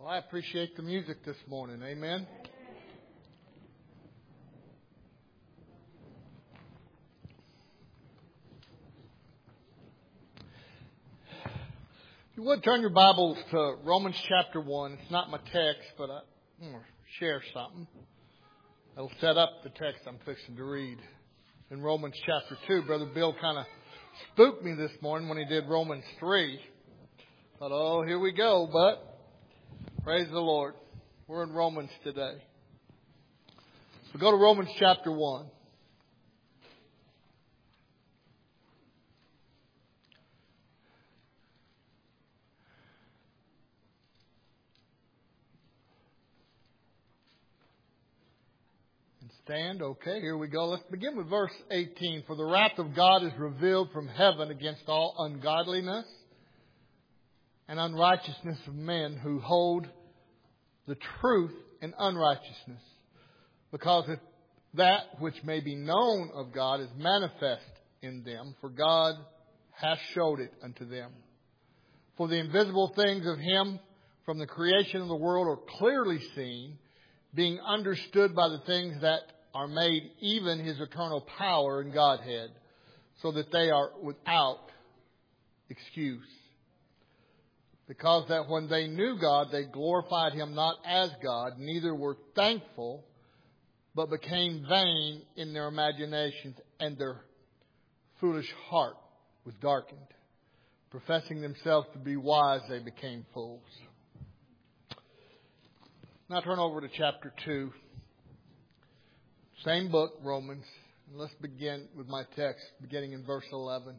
Well, I appreciate the music this morning. Amen. If you would turn your Bibles to Romans chapter 1. It's not my text, but I'm going to share something. It'll set up the text I'm fixing to read. In Romans chapter 2, Brother Bill kind of spooked me this morning when he did Romans 3. Thought, oh, here we go, but praise the Lord. We're in Romans today. So go to Romans chapter 1. And stand. Okay, here we go. Let's begin with verse 18. For the wrath of God is revealed from heaven against all ungodliness and unrighteousness of men who hold the truth in unrighteousness, because if that which may be known of God is manifest in them, for God hath showed it unto them. For the invisible things of Him from the creation of the world are clearly seen, being understood by the things that are made, even His eternal power and Godhead, so that they are without excuse. Because that when they knew God, they glorified Him not as God, neither were thankful, but became vain in their imaginations, and their foolish heart was darkened. Professing themselves to be wise, they became fools. Now turn over to chapter 2. Same book, Romans. And let's begin with my text, beginning in verse 11.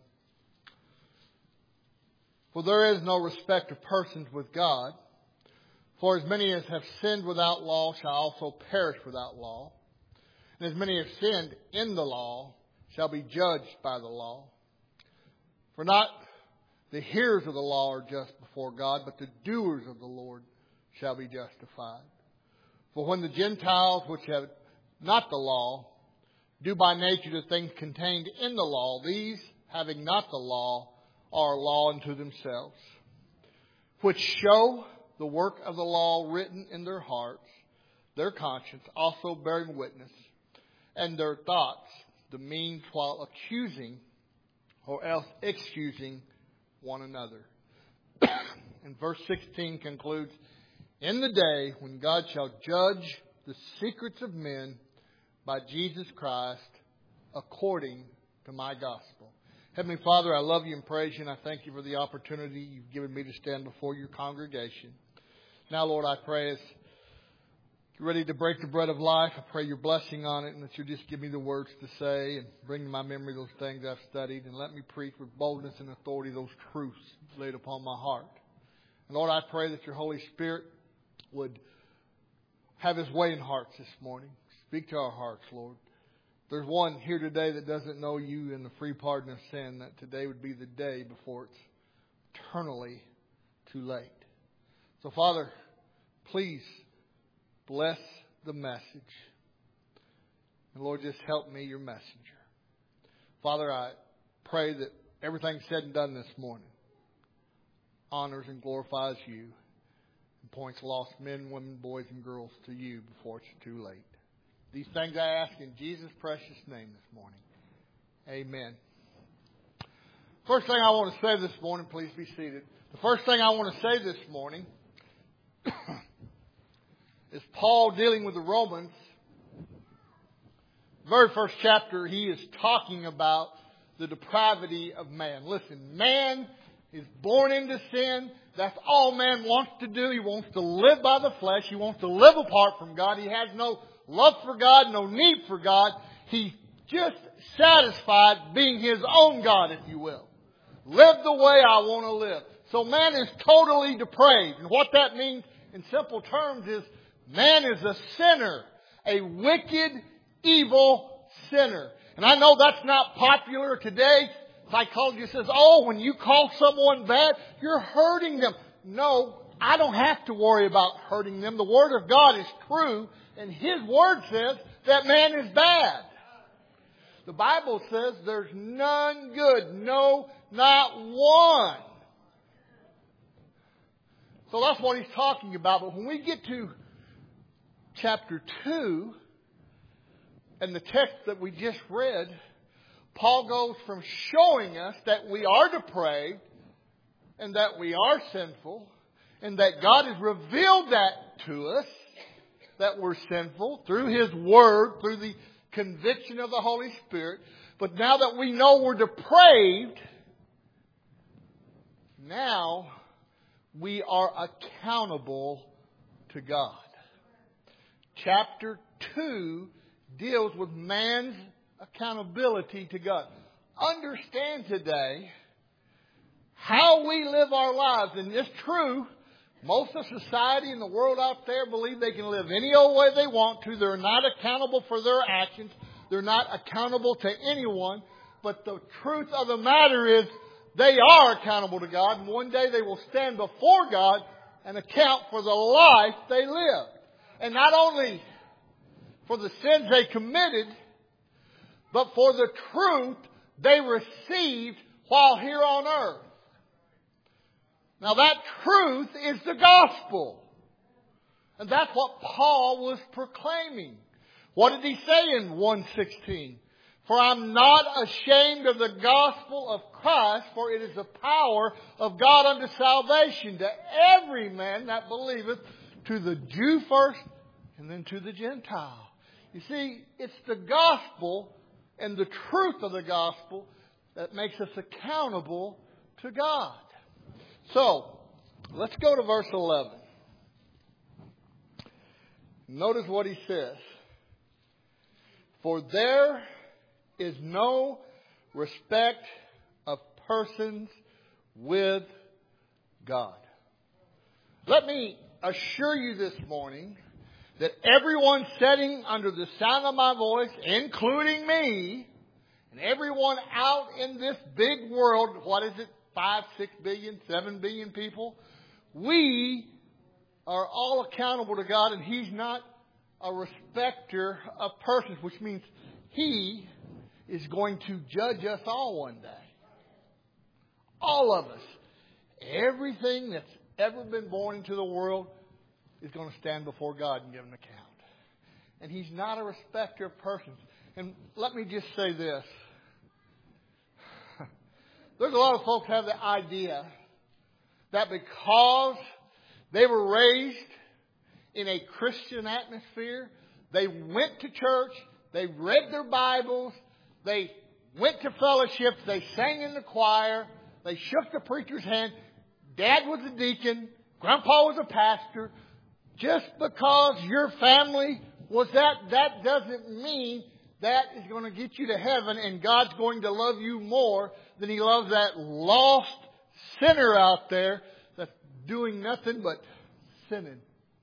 For there is no respect of persons with God. For as many as have sinned without law shall also perish without law. And as many as sinned in the law shall be judged by the law. For not the hearers of the law are just before God, but the doers of the Lord shall be justified. For when the Gentiles, which have not the law, do by nature the things contained in the law, these, having not the law, are a law unto themselves, which show the work of the law written in their hearts, their conscience also bearing witness, and their thoughts, the means while accusing or else excusing one another. And verse 16 concludes, in the day when God shall judge the secrets of men by Jesus Christ according to my gospel. Heavenly Father, I love you and praise you, and I thank you for the opportunity you've given me to stand before your congregation. Now, Lord, I pray as you're ready to break the bread of life, I pray your blessing on it, and that you'll just give me the words to say and bring to my memory those things I've studied, and let me preach with boldness and authority those truths laid upon my heart. And Lord, I pray that your Holy Spirit would have His way in hearts this morning. Speak to our hearts, Lord. There's one here today that doesn't know you and the free pardon of sin, that today would be the day before it's eternally too late. So, Father, please bless the message. And, Lord, just help me, your messenger. Father, I pray that everything said and done this morning honors and glorifies you and points lost men, women, boys, and girls to you before it's too late. These things I ask in Jesus' precious name this morning. Amen. First thing I want to say this morning, please be seated. The first thing I want to say this morning is Paul dealing with the Romans. Very first chapter, he is talking about the depravity of man. Listen, man is born into sin. That's all man wants to do. He wants to live by the flesh. He wants to live apart from God. He has no love for God, no need for God. He's just satisfied being his own God, if you will. Live the way I want to live. So man is totally depraved. And what that means in simple terms is man is a sinner. A wicked, evil sinner. And I know that's not popular today. Psychology says, oh, when you call someone bad, you're hurting them. No, I don't have to worry about hurting them. The Word of God is true. And His Word says that man is bad. The Bible says there's none good. No, not one. So that's what he's talking about. But when we get to chapter 2 and the text that we just read, Paul goes from showing us that we are depraved and that we are sinful and that God has revealed that to us, that we're sinful through His Word, through the conviction of the Holy Spirit. But now that we know we're depraved, now we are accountable to God. Chapter 2 deals with man's accountability to God. Understand today how we live our lives. And it's true, most of society and the world out there believe they can live any old way they want to. They're not accountable for their actions. They're not accountable to anyone. But the truth of the matter is they are accountable to God. And one day they will stand before God and account for the life they lived. And not only for the sins they committed, but for the truth they received while here on earth. Now that truth is the gospel. And that's what Paul was proclaiming. What did he say in 1:16? For I'm not ashamed of the gospel of Christ, for it is the power of God unto salvation to every man that believeth, to the Jew first and then to the Gentile. You see, it's the gospel and the truth of the gospel that makes us accountable to God. So, let's go to verse 11. Notice what he says. For there is no respect of persons with God. Let me assure you this morning that everyone sitting under the sound of my voice, including me, and everyone out in this big world, what is it, 5, 6 billion, 7 billion people, we are all accountable to God, and He's not a respecter of persons, which means He is going to judge us all one day. All of us. Everything that's ever been born into the world is going to stand before God and give an account. And He's not a respecter of persons. And let me just say this. There's a lot of folks have the idea that because they were raised in a Christian atmosphere, they went to church, they read their Bibles, they went to fellowships, they sang in the choir, they shook the preacher's hand, Dad was a deacon, Grandpa was a pastor. Just because your family was that doesn't mean that is going to get you to heaven and God's going to love you more than He loves that lost sinner out there that's doing nothing but sinning.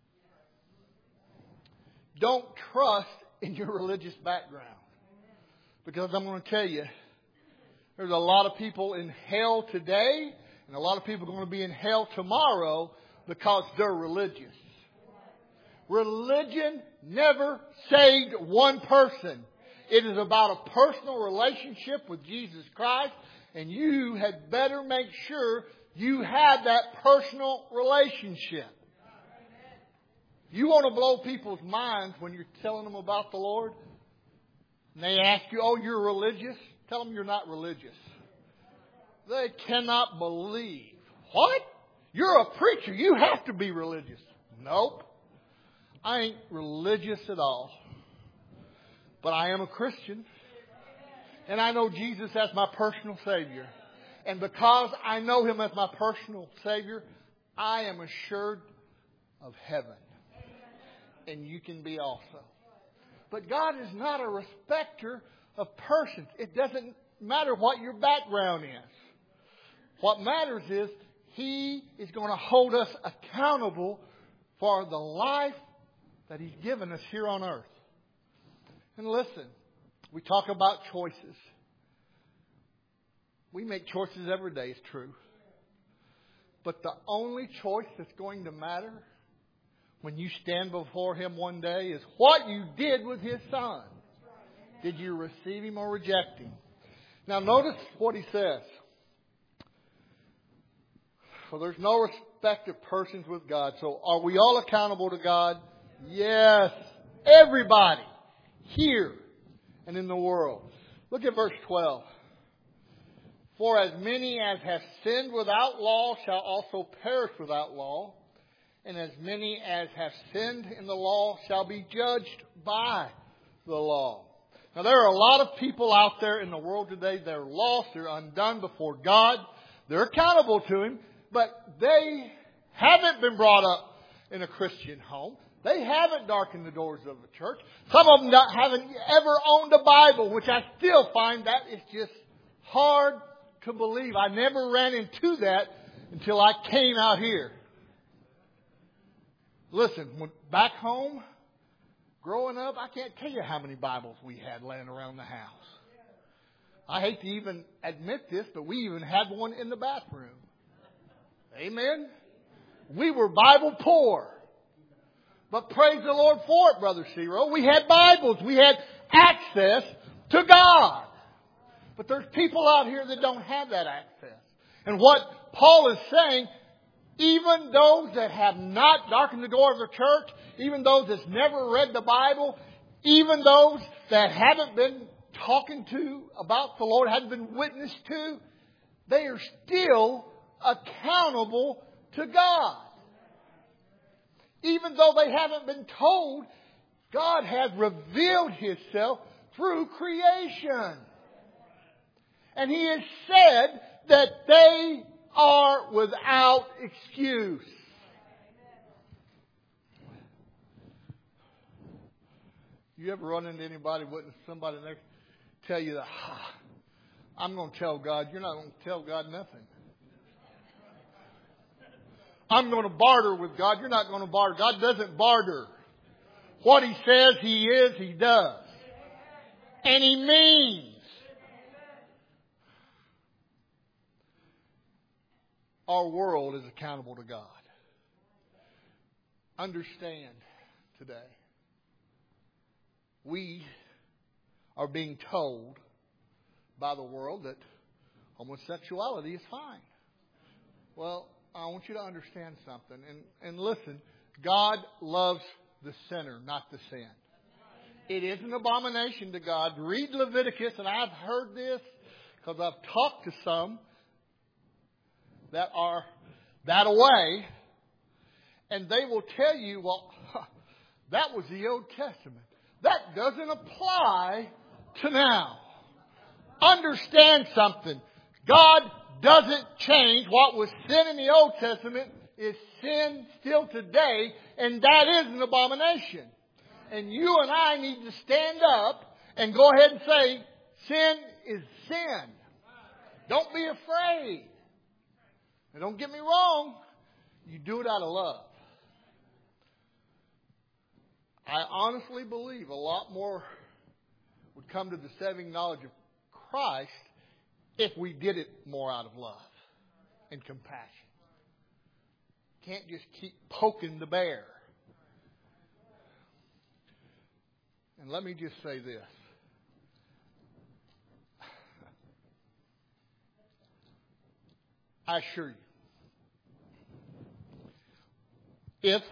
Don't trust in your religious background. Because I'm going to tell you, there's a lot of people in hell today and a lot of people are going to be in hell tomorrow because they're religious. Religion never saved one person. It is about a personal relationship with Jesus Christ, and you had better make sure you have that personal relationship. You want to blow people's minds when you're telling them about the Lord, and they ask you, oh, you're religious? Tell them you're not religious. They cannot believe. What? You're a preacher. You have to be religious. Nope. I ain't religious at all. But I am a Christian. And I know Jesus as my personal Savior. And because I know Him as my personal Savior, I am assured of heaven. And you can be also. But God is not a respecter of persons. It doesn't matter what your background is. What matters is He is going to hold us accountable for the life that He's given us here on earth. And listen, we talk about choices. We make choices every day, it's true. But the only choice that's going to matter when you stand before Him one day is what you did with His Son. Did you receive Him or reject Him? Now notice what he says. For there's no respect of persons with God. So are we all accountable to God? Yes. Everybody. Here and in the world. Look at verse 12. For as many as have sinned without law shall also perish without law. And as many as have sinned in the law shall be judged by the law. Now there are a lot of people out there in the world today. They're lost. They're undone before God. They're accountable to Him. But they haven't been brought up in a Christian home. They haven't darkened the doors of the church. Some of them haven't ever owned a Bible, which I still find that is just hard to believe. I never ran into that until I came out here. Listen, back home, growing up, I can't tell you how many Bibles we had laying around the house. I hate to even admit this, but we even had one in the bathroom. Amen? We were Bible poor. But praise the Lord for it, Brother Ciro. We had Bibles. We had access to God. But there's people out here that don't have that access. And what Paul is saying, even those that have not darkened the door of the church, even those that's never read the Bible, even those that haven't been talking to about the Lord, haven't been witnessed to, they are still accountable to God. Even though they haven't been told, God has revealed Himself through creation. And He has said that they are without excuse. You ever run into anybody, witness somebody, and they tell you that, I'm going to tell God. You're not going to tell God nothing. I'm going to barter with God. You're not going to barter. God doesn't barter. What He says He is, He does. And He means. Our world is accountable to God. Understand today. We are being told by the world that homosexuality is fine. Well, I want you to understand something. And listen, God loves the sinner, not the sin. It is an abomination to God. Read Leviticus, and I've heard this because I've talked to some that are that way, and they will tell you, well, that was the Old Testament. That doesn't apply to now. Understand something. God doesn't change. What was sin in the Old Testament is sin still today, and that is an abomination. And you and I need to stand up and go ahead and say, sin is sin. Don't be afraid. And don't get me wrong, you do it out of love. I honestly believe a lot more would come to the saving knowledge of Christ if we did it more out of love and compassion. Can't just keep poking the bear. And let me just say this. I assure you, if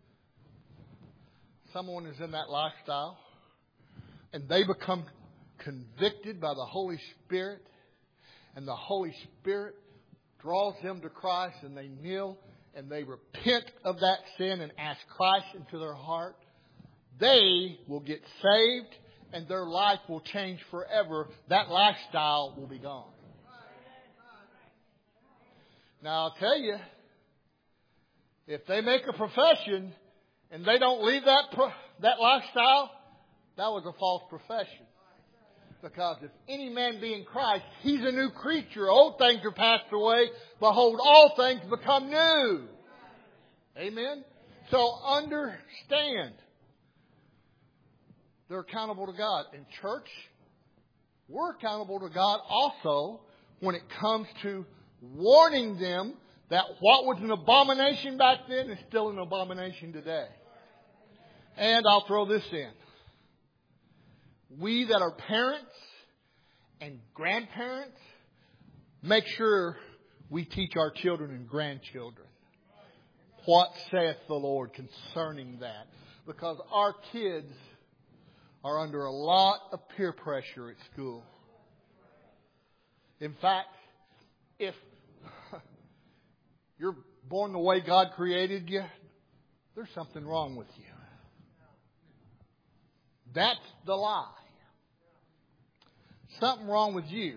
someone is in that lifestyle and they become convicted by the Holy Spirit and the Holy Spirit draws them to Christ and they kneel and they repent of that sin and ask Christ into their heart, they will get saved and their life will change forever. That lifestyle will be gone. Now, I'll tell you, if they make a profession and they don't leave that lifestyle, that was a false profession. Because if any man be in Christ, he's a new creature. Old things are passed away. Behold, all things become new. Amen? So understand. They're accountable to God. In church, we're accountable to God also when it comes to warning them that what was an abomination back then is still an abomination today. And I'll throw this in. We that are parents and grandparents, make sure we teach our children and grandchildren What saith the Lord concerning that? Because our kids are under a lot of peer pressure at school. In fact, if you're born the way God created you, there's something wrong with you. That's the lie. Something wrong with you.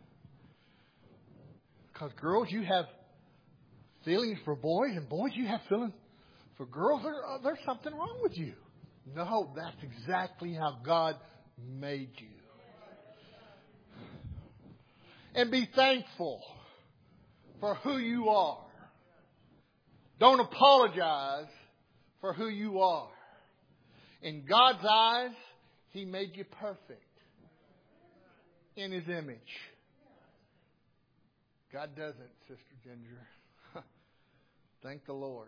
Because girls, you have feelings for boys, and boys, you have feelings for girls. There's something wrong with you. No, that's exactly how God made you. And be thankful for who you are. Don't apologize for who you are. In God's eyes, He made you perfect in His image. God doesn't, Sister Ginger. Thank the Lord.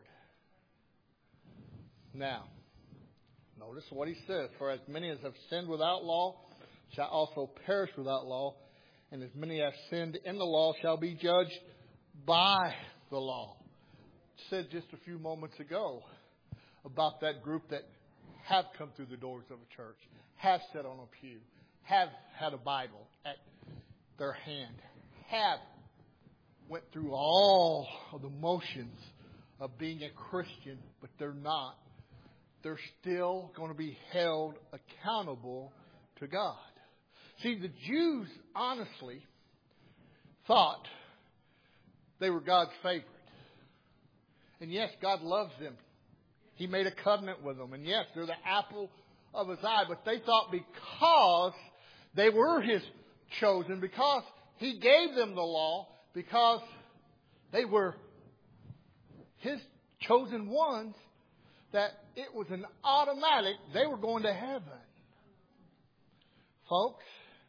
Now, notice what He says. For as many as have sinned without law shall also perish without law. And as many as sinned in the law shall be judged by the law. I said just a few moments ago about that group that have come through the doors of a church, have sat on a pew, have had a Bible at their hand, have went through all of the motions of being a Christian, but they're not. They're still going to be held accountable to God. See, the Jews honestly thought they were God's favorite. And yes, God loves them. He made a covenant with them. And yes, they're the apple of His eye. But they thought because they were His chosen, because He gave them the law, because they were His chosen ones, that it was an automatic, they were going to heaven. Folks,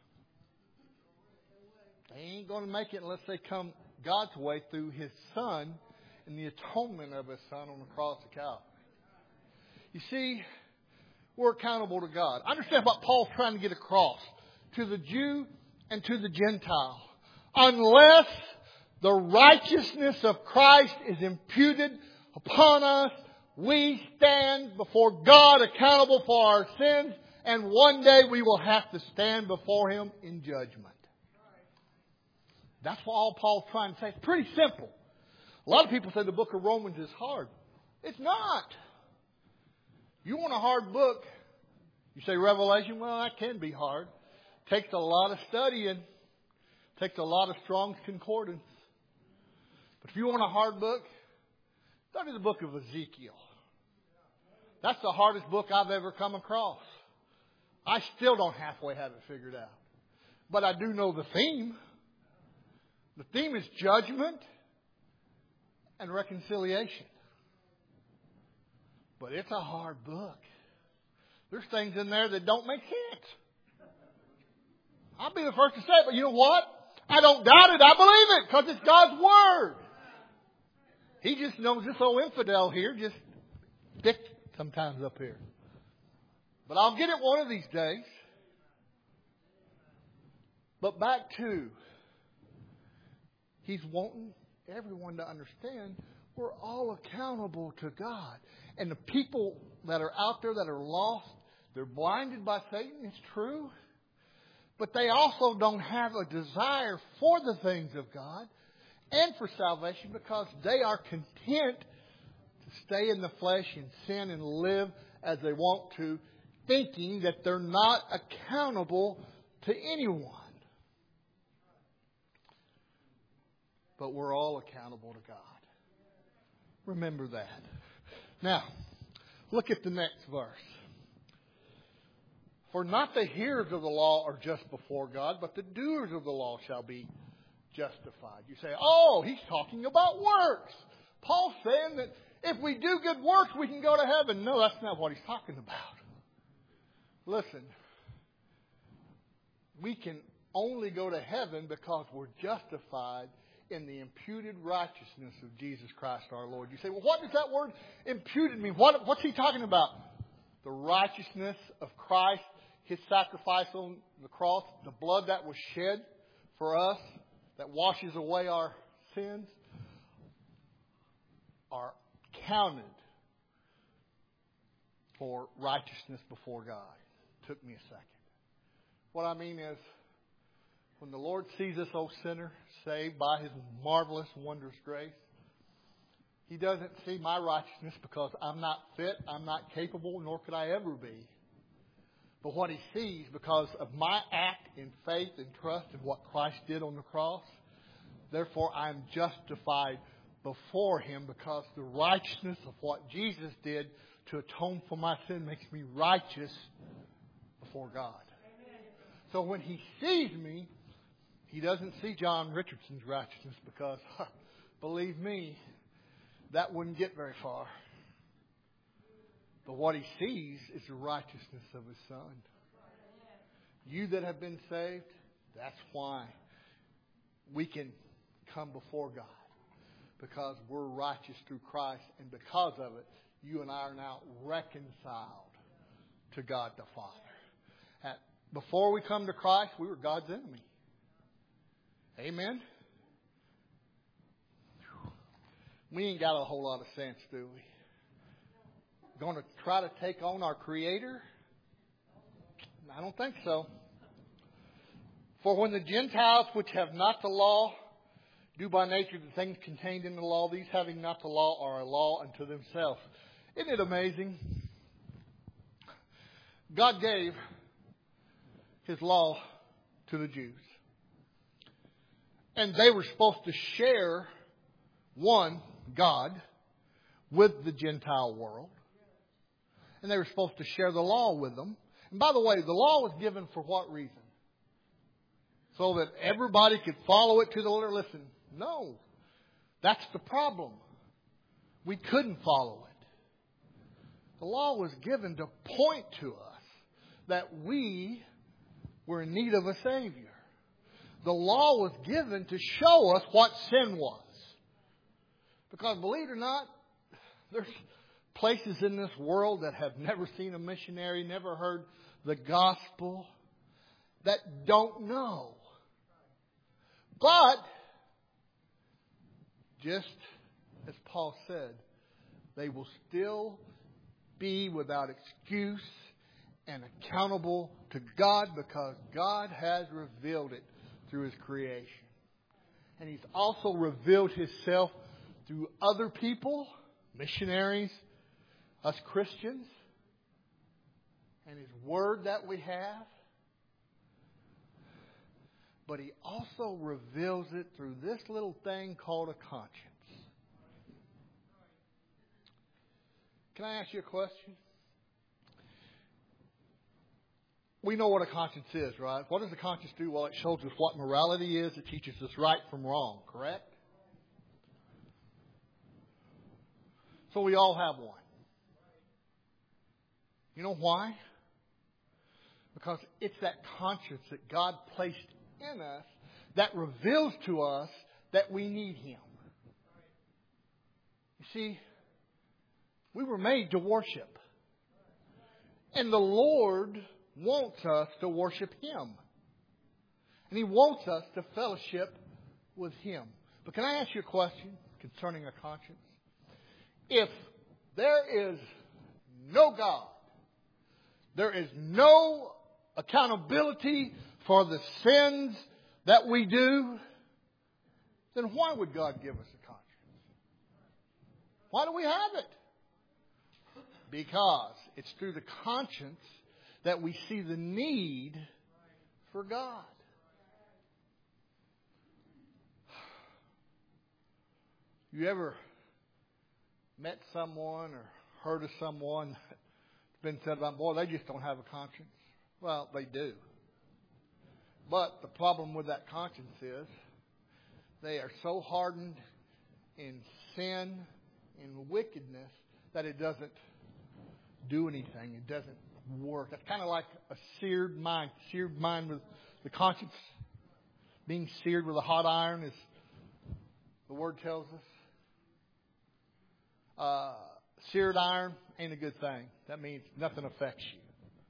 they ain't going to make it unless they come God's way through His Son and the atonement of His Son on the cross of Calvary. You see, we're accountable to God. Understand what Paul's trying to get across to the Jew and to the Gentile. Unless the righteousness of Christ is imputed upon us, we stand before God accountable for our sins, and one day we will have to stand before Him in judgment. That's what all Paul's trying to say. It's pretty simple. A lot of people say the book of Romans is hard. It's not. You want a hard book? You say Revelation? Well, that can be hard. Takes a lot of studying. Takes a lot of Strong's Concordance. But if you want a hard book, study the book of Ezekiel. That's the hardest book I've ever come across. I still don't halfway have it figured out. But I do know the theme. The theme is judgment and reconciliation. But it's a hard book. There's things in there that don't make sense. I'll be the first to say it, but you know what? I don't doubt it. I believe it because it's God's Word. He just knows this old infidel here just thick sometimes up here. But I'll get it one of these days. But back to, He's wanting everyone to understand we're all accountable to God. And the people that are out there that are lost, they're blinded by Satan, it's true. But they also don't have a desire for the things of God and for salvation because they are content to stay in the flesh and sin and live as they want to, thinking that they're not accountable to anyone. But we're all accountable to God. Remember that. Now, look at the next verse. For not the hearers of the law are just before God, but the doers of the law shall be justified. You say, oh, he's talking about works. Paul's saying that if we do good works, we can go to heaven. No, that's not what he's talking about. Listen, we can only go to heaven because we're justified in the imputed righteousness of Jesus Christ our Lord. You say, well, what does that word imputed mean? What's he talking about? The righteousness of Christ, His sacrifice on the cross, the blood that was shed for us, that washes away our sins, are counted for righteousness before God. Took me a second. What I mean is, when the Lord sees this old sinner saved by His marvelous, wondrous grace, He doesn't see my righteousness because I'm not fit, I'm not capable, nor could I ever be. But what He sees, because of my act in faith and trust in what Christ did on the cross, therefore I'm justified before Him, because the righteousness of what Jesus did to atone for my sin makes me righteous before God. Amen. So when He sees me, He doesn't see John Richardson's righteousness, because, believe me, that wouldn't get very far. But what He sees is the righteousness of His Son. You that have been saved, that's why we can come before God. Because we're righteous through Christ, and because of it, you and I are now reconciled to God the Father. Before we come to Christ, we were God's enemy. Amen? We ain't got a whole lot of sense, do we? Going to try to take on our Creator? I don't think so. For when the Gentiles which have not the law do by nature the things contained in the law, these having not the law are a law unto themselves. Isn't it amazing? God gave His law to the Jews. And they were supposed to share, one, God with the Gentile world. And they were supposed to share the law with them. And by the way, the law was given for what reason? So that everybody could follow it to the letter. Listen, no. That's the problem. We couldn't follow it. The law was given to point to us that we were in need of a Savior. The law was given to show us what sin was. Because believe it or not, there's places in this world that have never seen a missionary, never heard the gospel, that don't know. But, just as Paul said, they will still be without excuse and accountable to God, because God has revealed it through His creation. And He's also revealed Himself through other people, missionaries, us Christians, and His Word that we have. But He also reveals it through this little thing called a conscience. Can I ask you a question? We know what a conscience is, right? What does a conscience do? Well, it shows us what morality is. It teaches us right from wrong, correct? So we all have one. You know why? Because it's that conscience that God placed in us that reveals to us that we need Him. You see, we were made to worship. And the Lord wants us to worship Him. And He wants us to fellowship with Him. But can I ask you a question concerning a conscience? If there is no God, there is no accountability for the sins that we do, then why would God give us a conscience? Why do we have it? Because it's through the conscience that we see the need for God. You ever met someone or heard of someone that's been said about, boy, they just don't have a conscience? Well, they do. But the problem with that conscience is they are so hardened in sin and wickedness that it doesn't do anything. It doesn't work. It's kind of like a seared mind. Seared mind with the conscience being seared with a hot iron, as the Word tells us. Seared iron ain't a good thing. That means nothing affects you.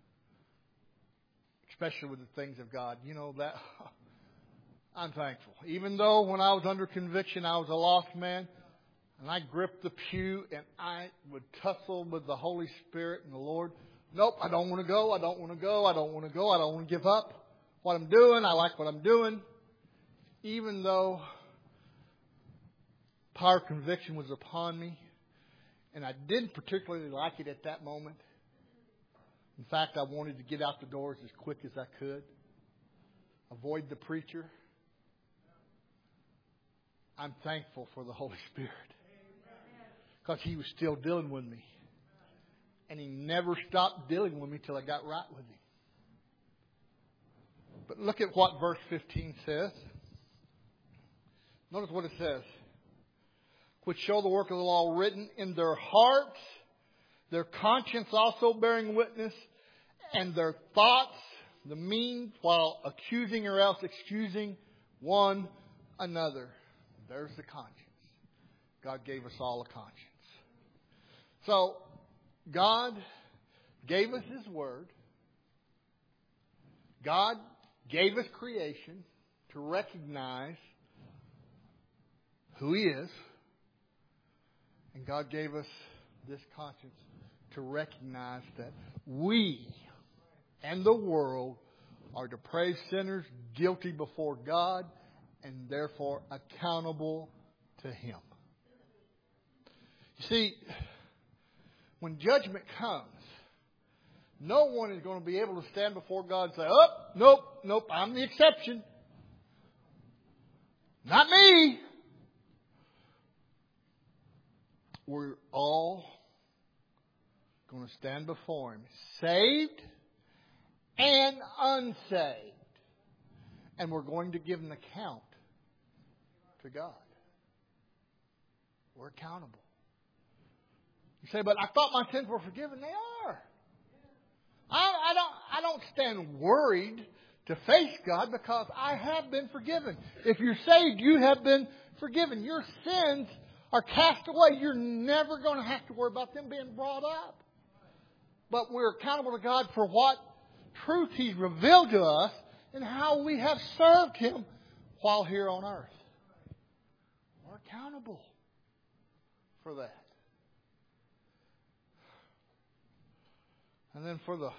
Especially with the things of God. You know that. I'm thankful. Even though when I was under conviction, I was a lost man, And I gripped the pew and I would tussle with the Holy Spirit and the Lord. Nope, I don't want to go. I don't want to go. I don't want to go. I don't want to give up what I'm doing. I like what I'm doing. Even though power of conviction was upon me. And I didn't particularly like it at that moment. In fact, I wanted to get out the doors as quick as I could. Avoid the preacher. I'm thankful for the Holy Spirit. Because He was still dealing with me. And He never stopped dealing with me till I got right with Him. But look at what verse 15 says. Notice what it says. Which show the work of the law written in their hearts, their conscience also bearing witness, and their thoughts, the means, while accusing or else excusing one another. There's the conscience. God gave us all a conscience. So, God gave us His Word. God gave us creation to recognize who He is. And God gave us this conscience to recognize that we and the world are depraved sinners, guilty before God, and therefore accountable to Him. You see, when judgment comes, no one is going to be able to stand before God and say, oh, nope, I'm the exception. Not me. We're all going to stand before Him, saved and unsaved. And we're going to give an account to God. We're accountable. You say, but I thought my sins were forgiven. They are. I don't stand worried to face God because I have been forgiven. If you're saved, you have been forgiven. Your sins are cast away. You're never going to have to worry about them being brought up. But we're accountable to God for what truth He's revealed to us and how we have served Him while here on earth. We're accountable for that. And then for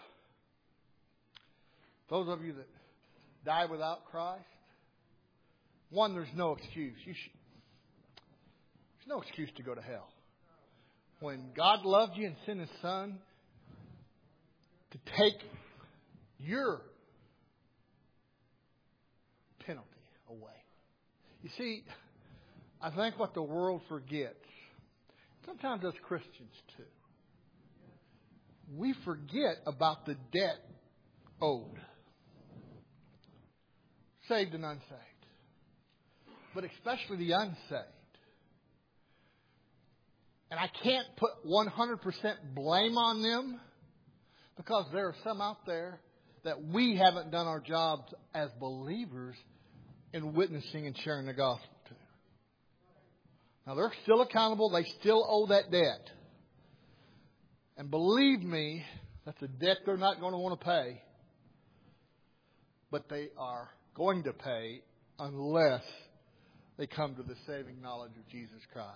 those of you that die without Christ, one, there's no excuse. There's no excuse to go to hell. When God loved you and sent His Son to take your penalty away. You see, I think what the world forgets, sometimes us Christians too, we forget about the debt owed. Saved and unsaved. But especially the unsaved. And I can't put 100% blame on them because there are some out there that we haven't done our jobs as believers in witnessing and sharing the gospel to. Now they're still accountable. They still owe that debt. And believe me, that's a debt they're not going to want to pay. But they are going to pay unless they come to the saving knowledge of Jesus Christ.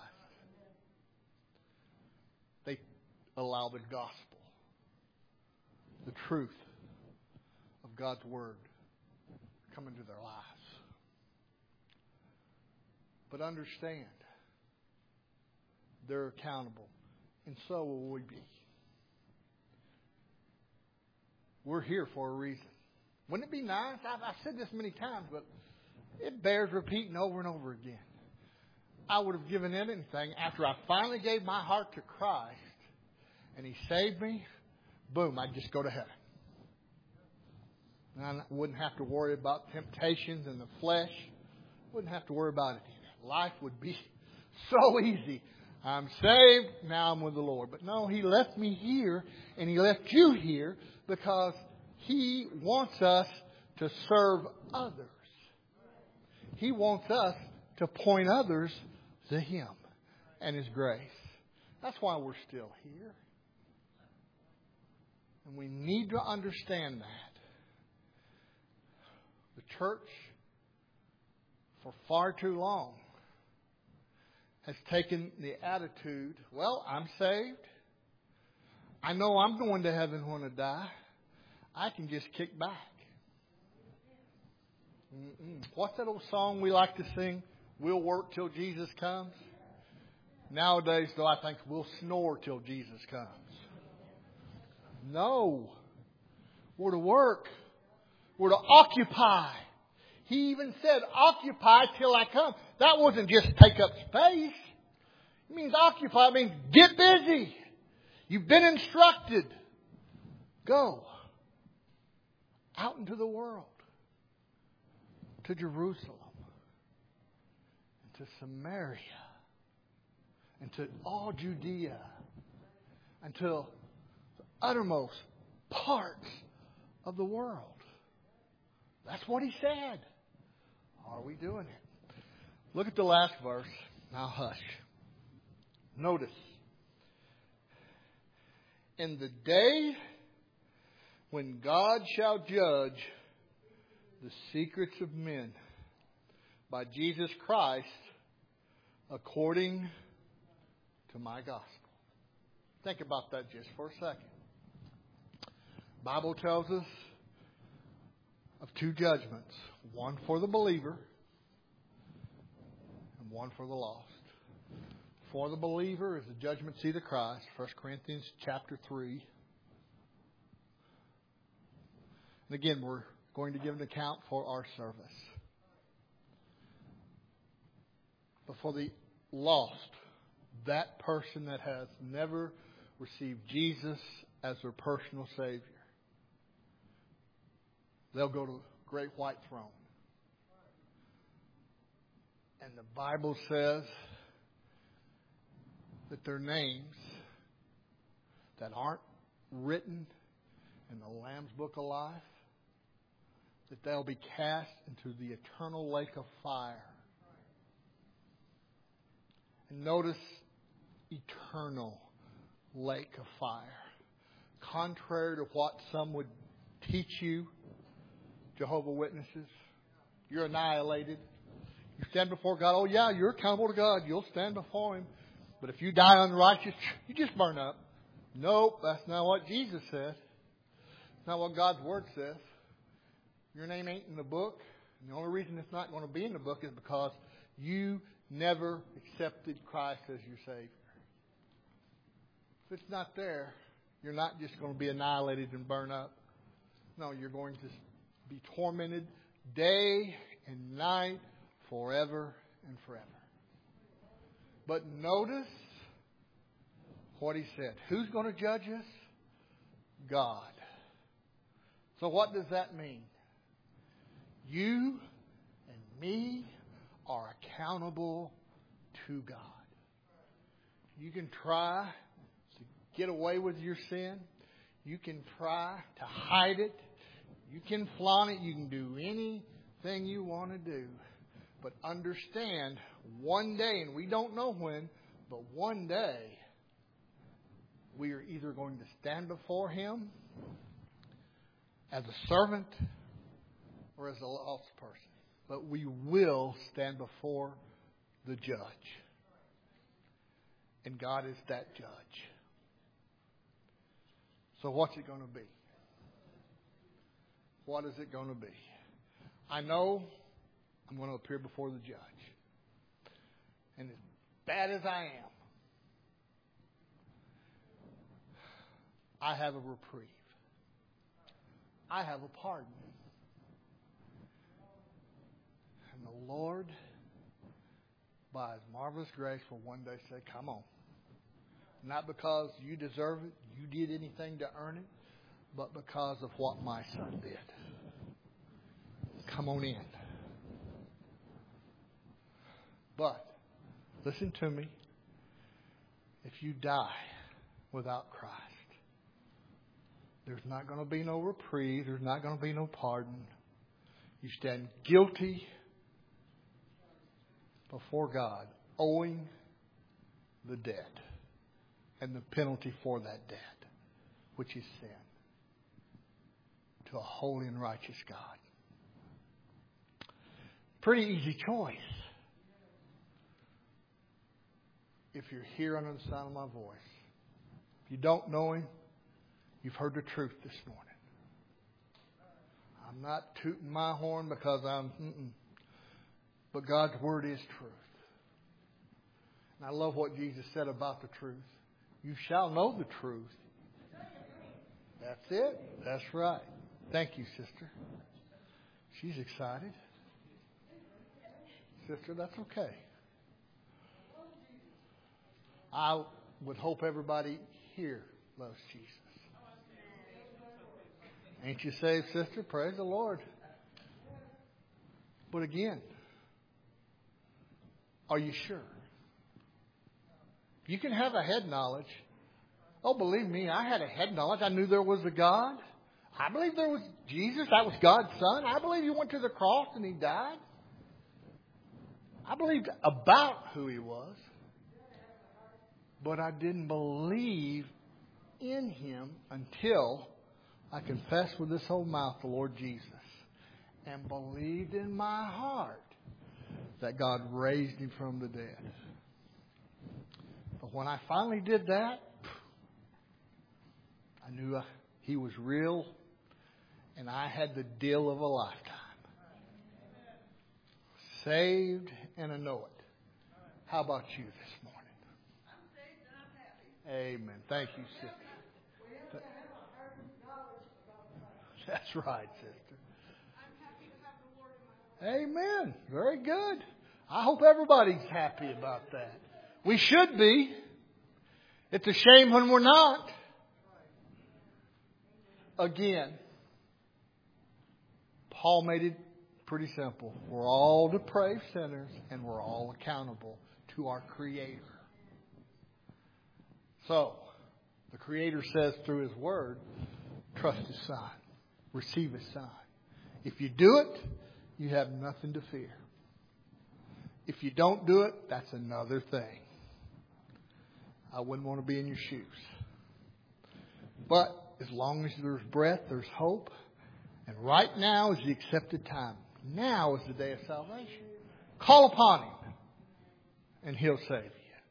They allow the gospel, the truth of God's Word, to come into their lives. But understand, they're accountable. And so will we be. We're here for a reason. Wouldn't it be nice? I've said this many times, but it bears repeating over and over again. I would have given anything after I finally gave my heart to Christ and He saved me. Boom, I'd just go to heaven. And I wouldn't have to worry about temptations in the flesh. Wouldn't have to worry about it. Life would be so easy. I'm saved, now I'm with the Lord. But no, He left me here and He left you here because He wants us to serve others. He wants us to point others to Him and His grace. That's why we're still here. And we need to understand that. The church, for far too long, has taken the attitude, well, I'm saved. I know I'm going to heaven when I die. I can just kick back. What's that old song we like to sing? We'll work till Jesus comes. Nowadays, though, I think we'll snore till Jesus comes. No. We're to work. We're to occupy. He even said, occupy till I come. That wasn't just take up space. It means occupy. It means get busy. You've been instructed. Go out into the world. To Jerusalem. And to Samaria. And to all Judea. And to the uttermost parts of the world. That's what he said. Are we doing it? Look at the last verse. Now hush. Notice. In the day when God shall judge the secrets of men by Jesus Christ according to my gospel. Think about that just for a second. The Bible tells us of two judgments. One for the believer and one for the lost. For the believer is the judgment seat of Christ. 1 Corinthians chapter 3. And again, we're going to give an account for our service. But for the lost, that person that has never received Jesus as their personal Savior, they'll go to the great white throne. And the Bible says that their names that aren't written in the Lamb's Book of Life, that they'll be cast into the eternal lake of fire. And notice, eternal lake of fire. Contrary to what some would teach you, Jehovah's Witnesses, you're annihilated. You stand before God. Oh yeah, you're accountable to God. You'll stand before Him. But if you die unrighteous, you just burn up. Nope, that's not what Jesus said. It's not what God's Word says. Your name ain't in the book. And the only reason it's not going to be in the book is because you never accepted Christ as your Savior. If it's not there, you're not just going to be annihilated and burn up. No, you're going to be tormented day and night, forever and forever. But notice what he said. Who's going to judge us? God. So what does that mean? You and me are accountable to God. You can try to get away with your sin. You can try to hide it. You can flaunt it. You can do anything you want to do. But understand, one day, and we don't know when, but one day, we are either going to stand before Him as a servant or as a lost person. But we will stand before the judge. And God is that judge. So what's it going to be? What is it going to be? I know I'm going to appear before the judge. And as bad as I am, I have a reprieve. I have a pardon. And the Lord, by His marvelous grace, will one day say, come on. Not because you deserve it, you did anything to earn it, but because of what my Son did. Come on in. But, listen to me. If you die without Christ, there's not going to be no reprieve. There's not going to be no pardon. You stand guilty before God, owing the debt and the penalty for that debt, which is sin, to a holy and righteous God. Pretty easy choice. if you're here under the sound of my voice. If you don't know Him, you've heard the truth this morning. I'm not tooting my horn because but God's Word is truth. And I love what Jesus said about the truth. You shall know the truth. That's it. That's right. Thank you, sister. She's excited. Sister, that's okay. I would hope everybody here loves Jesus. Ain't you saved, sister? Praise the Lord. But again, are you sure? You can have a head knowledge. Oh, believe me, I had a head knowledge. I knew there was a God. I believe there was Jesus. That was God's Son. I believe He went to the cross and He died. I believed about who He was. But I didn't believe in Him until I confessed with this whole mouth the Lord Jesus and believed in my heart that God raised Him from the dead. But when I finally did that, I knew He was real and I had the deal of a lifetime. Saved and I know it. How about you this morning? I'm saved and I'm happy. Amen. Thank you, sister. We have to have a heart of knowledge about God. That's right, sister. I'm happy to have the Lord in my life. Amen. Very good. I hope everybody's happy about that. We should be. It's a shame when we're not. Again, Paul made it pretty simple. We're all depraved sinners and we're all accountable to our Creator. So, the Creator says through His Word, trust His Son. Receive His Son. If you do it, you have nothing to fear. If you don't do it, that's another thing. I wouldn't want to be in your shoes. But as long as there's breath, there's hope. And right now is the accepted time. Now is the day of salvation. Call upon Him and He'll save you.